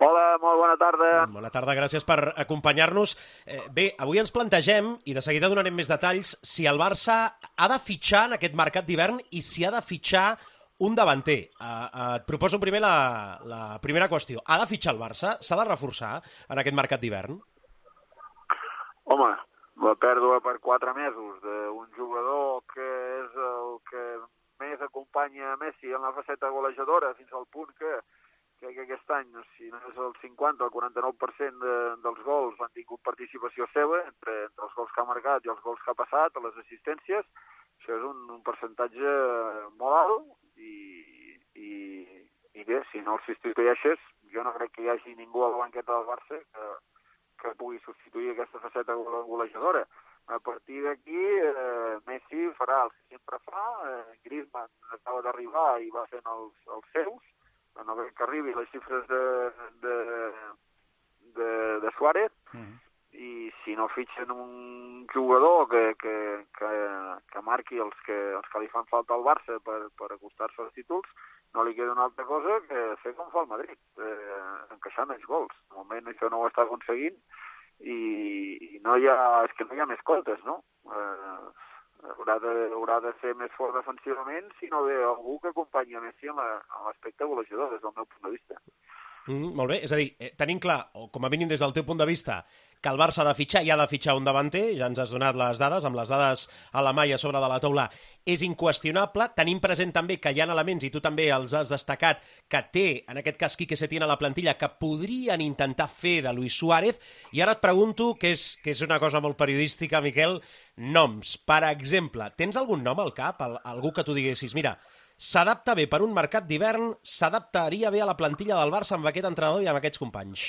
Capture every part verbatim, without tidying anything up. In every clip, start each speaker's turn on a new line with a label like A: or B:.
A: Hola, molt bona tarda.
B: Bona tarda, gràcies per acompanyar-nos. Eh, bé, avui ens plantegem, i de seguida donarem més detalls, si el Barça ha de fitxar en aquest mercat d'hivern i si ha de fitxar un davanter. Eh, eh, et proposo primer la, la primera qüestió. Ha de fitxar el Barça? S'ha de reforçar en aquest mercat d'hivern?
A: Home, la pèrdua per quatre mesos d'un jugador que és el que més acompanya Messi en la faceta golejadora fins al punt que que aquest any, si no és el cinquanta o el quaranta-nou per cent de, dels gols han tingut participació seva, entre, entre els gols que ha marcat i els gols que ha passat, a les assistències, això és un, un percentatge molt alt i, i, i bé, si no el substitueixes, jo no crec que hi hagi ningú a la banqueta del Barça que, que pugui substituir aquesta faceta golejadora. A partir d'aquí, eh, Messi farà el que sempre fa, eh, Griezmann acaba d'arribar i va fent els, els seus, a no que arribi les xifres de, de, de, de Suárez, uh-huh. I si no fitxen un jugador que, que, que, que marqui els que, els que li fan falta al Barça per, per acostar-se als títols, no li queda una altra cosa que fer com fa el Madrid, eh, encaixar més gols. De moment això no ho està aconseguint i, i no hi ha, és que no hi ha més comptes, no? Eh, Haurà de, haurà de ser més fort defensivament si no ve algú que acompanyi Messi en l'aspecte golejador, des del meu punt de vista.
B: Mm, molt bé, és a dir, eh, tenim clar, o com a mínim des del teu punt de vista, que el Barça ha de fitxar i ha de fitxar un davanter, ja ens has donat les dades, amb les dades a la mà i a sobre de la taula, és inqüestionable. Tenim present també que hi ha elements, i tu també els has destacat, que té, en aquest cas, Quique Setién a la plantilla, que podrien intentar fer de Luis Suárez, i ara et pregunto, que és, que és una cosa molt periodística, Miquel, noms. Per exemple, tens algun nom al cap, algú que tu diguessis, mira, s'adapta bé per un mercat d'hivern, s'adaptaria bé a la plantilla del Barça amb aquest entrenador i amb aquests companys?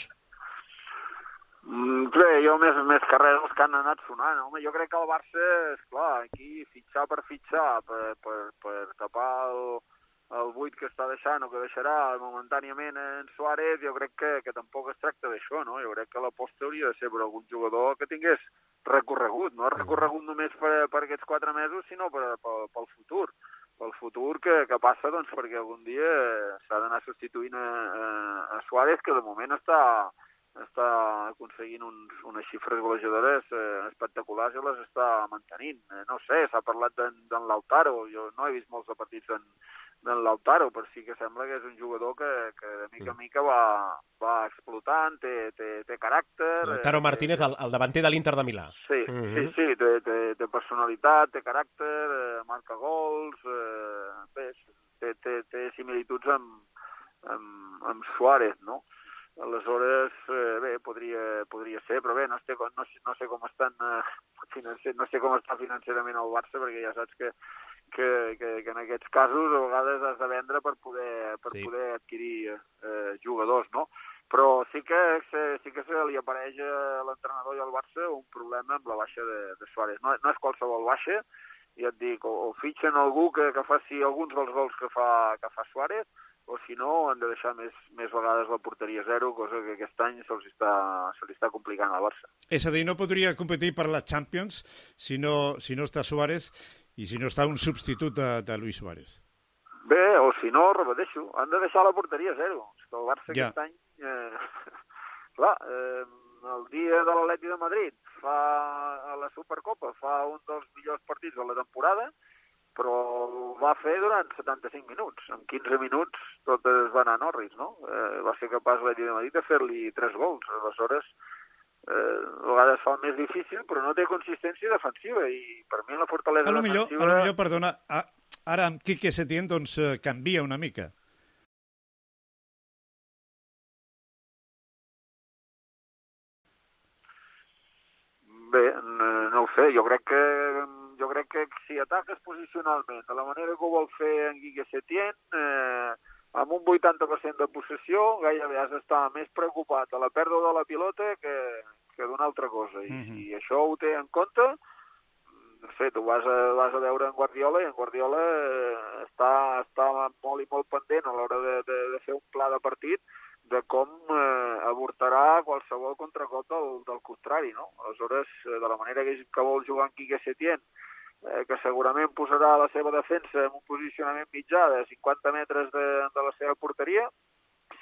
A: Mm, bé, jo més, més que res els que han anat sonant. Home, jo crec que el Barça, esclar, aquí fitxar per fitxar, per, per, per tapar el, el buit que està deixant o que deixarà momentàniament en Suárez, jo crec que, que tampoc es tracta d'això, no? Jo crec que l'aposta hauria de ser per algun jugador que tingués recorregut, no recorregut només per, per aquests quatre mesos, sinó per, per, pel futur. Pel futur que, que passa, doncs, perquè algun dia s'ha d'anar substituint a, a, a Suárez, que de moment està, està aconseguint uns, unes xifres golejadores eh, espectaculars i les està mantenint. Eh, no sé, s'ha parlat d'en Lautaro, jo no he vist molts de partits d'en d'en Lautaro, però sí que sembla que és un jugador que, que de mica en mica va, va explotant, té, té, té caràcter...
B: Lautaro eh, Martínez, el, el davanter de l'Inter de Milà.
A: Sí, uh-huh. sí, sí, té, té, té personalitat, té caràcter, eh, marca gols, eh, bé, té, té, té similituds amb, amb, amb Suárez, no? Aleshores, eh, bé, podria, podria ser, però bé, no sé, no, no sé com estan eh, financer, no sé com està financerament el Barça, perquè ja saps que Que, que, que en aquests casos a vegades has de vendre per poder, per sí. poder adquirir eh, jugadors, no? Però sí que, sí que se li apareix a l'entrenador i al Barça un problema amb la baixa de, de Suárez. No, no és qualsevol baixa, ja et dic, o, o fitxen algú que, que faci alguns dels gols que fa, que fa Suárez, o si no han de deixar més, més vegades la porteria zero, cosa que aquest any se'ls està, se li està complicant al Barça.
C: És a dir, no podria competir per la Champions si no, si no està Suárez i si no està un substitut de, de Luis Suárez.
A: Bé, o si no, repeteixo, han de deixar la porteria zero. És que el Barça ja. Aquest any... Eh, clar, eh, el dia de l'Atleti de Madrid fa a la Supercopa fa un dels millors partits de la temporada, però ho va fer durant setanta-cinc minuts. En quinze minuts tot es va anar a Norris, no? Eh, va ser capaç l'Atleti de Madrid de fer-li tres gols. Aleshores, Eh, a vegades fa més difícil, però no té consistència defensiva i per mi la fortalesa
C: a lo millor,
A: defensiva...
C: A lo millor, perdona, a, ara amb Quique Setién doncs eh, canvia una mica.
A: Bé, no, no ho sé, jo crec que jo crec que si ataques posicionalment de la manera que ho vol fer en Quique Setién, eh, amb un vuitanta per cent de possessió, gairebé has d'estar més preocupat de la pèrdua de la pilota que, que d'una altra cosa. I mm-hmm. si això ho té en compte, no sé, tu vas a, vas a veure en Guardiola i en Guardiola eh, està, està molt i molt pendent a l'hora de, de, de fer un pla de partit de com eh, avortarà qualsevol contracop del, del contrari, no? Aleshores, de la manera que, que vol jugar en Quique Setién, eh, que segurament posarà la seva defensa en un posicionament mitjà de cinquanta metres de, de la seva porteria,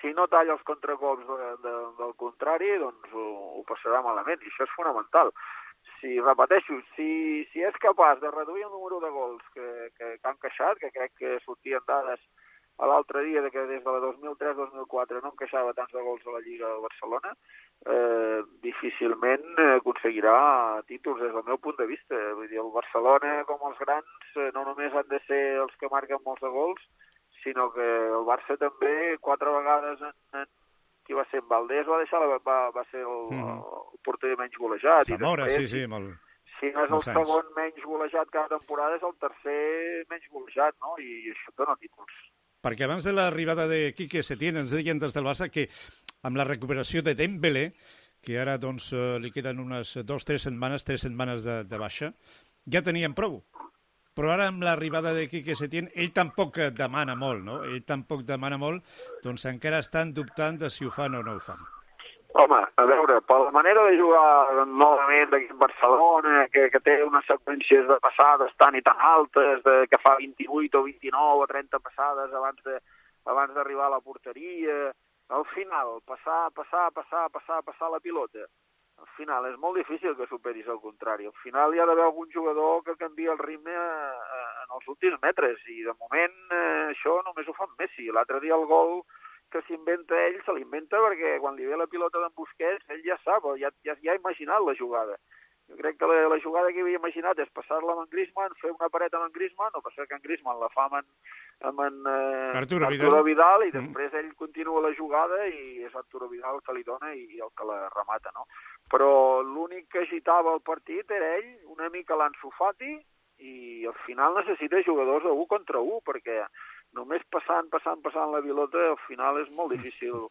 A: si no talla els contracops de, de, del contrari, doncs ho, ho passarà malament, i això és fonamental. Si, repeteixo, si, si és capaç de reduir el número de gols que, que, que han queixat, que crec que sortien dades a l'altre dia de que des de la dos mil tres dos mil quatre no encaixava tants de gols a la Lliga del Barcelona, eh, difícilment aconseguirà títols des del meu punt de vista. Vull dir, el Barcelona, com els grans, no només han de ser els que marquen molts de gols, sinó que el Barça també, quatre vegades en, en qui va ser en Valdés, va, deixar la, va, va ser el, mm. el porter menys golejat.
C: Zamora,
A: i després,
C: sí, sí, molt...
A: Si no és el segon menys golejat cada temporada, és el tercer menys golejat, no? I això dona títols.
C: Perquè abans de l'arribada de Quique Setién ens deien des del Barça que amb la recuperació de Dembélé, que ara doncs, li queden unes dues, tres setmanes, tres setmanes de, de baixa, ja tenien prou. Però ara amb l'arribada de Quique Setién, ell tampoc demana molt, no? Ell tampoc demana molt, doncs encara estan dubtant de si ho fan o no ho fan.
A: Home, a veure, per la manera de jugar novament d'aquí a Barcelona, que, que té unes seqüències de passades tan i tan altes, de, que fa vint-i-vuit o vint-i-nou o trenta passades abans de abans d'arribar a la porteria, al final, passar, passar, passar, passar, passar la pilota, al final és molt difícil que superis el contrari. Al final hi ha d'haver algun jugador que canvia el ritme en els últims metres, i de moment eh, això només ho fa Messi. L'altre dia el gol que s'inventa ell, se l'inventa perquè quan li ve la pilota d'en Busquets, ell ja sap, ja, ja, ja ha imaginat la jugada. Jo crec que la, la jugada que havia imaginat és passar-la amb en Griezmann, fer una paret amb en Griezmann, o passar que en Griezmann la fa amb en, amb en eh,
C: Arturo,
A: Arturo Vidal, Vidal, i
C: mm.
A: després ell continua la jugada i és Arturo Vidal que li dona i, i el que la remata, no? Però l'únic que agitava el partit era ell, una mica l'Ansu Fati, i al final necessita jugadors de u contra u, perquè només passant, passant, passant la pilota, al final és molt difícil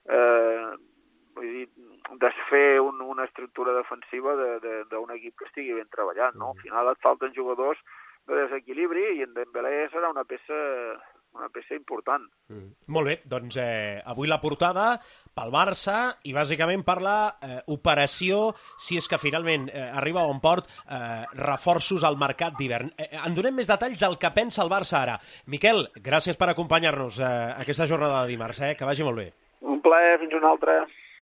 A: eh, vull dir, desfer un, una estructura defensiva d'un de, equip que estigui ben treballant, no? Al final et falten jugadors de desequilibri i en Dembélé serà una peça, una peça important.
B: Mm. Molt bé, doncs eh, avui la portada pel Barça i bàsicament per la eh, operació, si és que finalment eh, arriba a bon port, eh, reforços al mercat d'hivern. Eh, en donem més detalls del que pensa el Barça ara. Miquel, gràcies per acompanyar-nos eh, aquesta jornada de dimarts, eh? Que vagi molt bé.
A: Un plaer, fins una altra.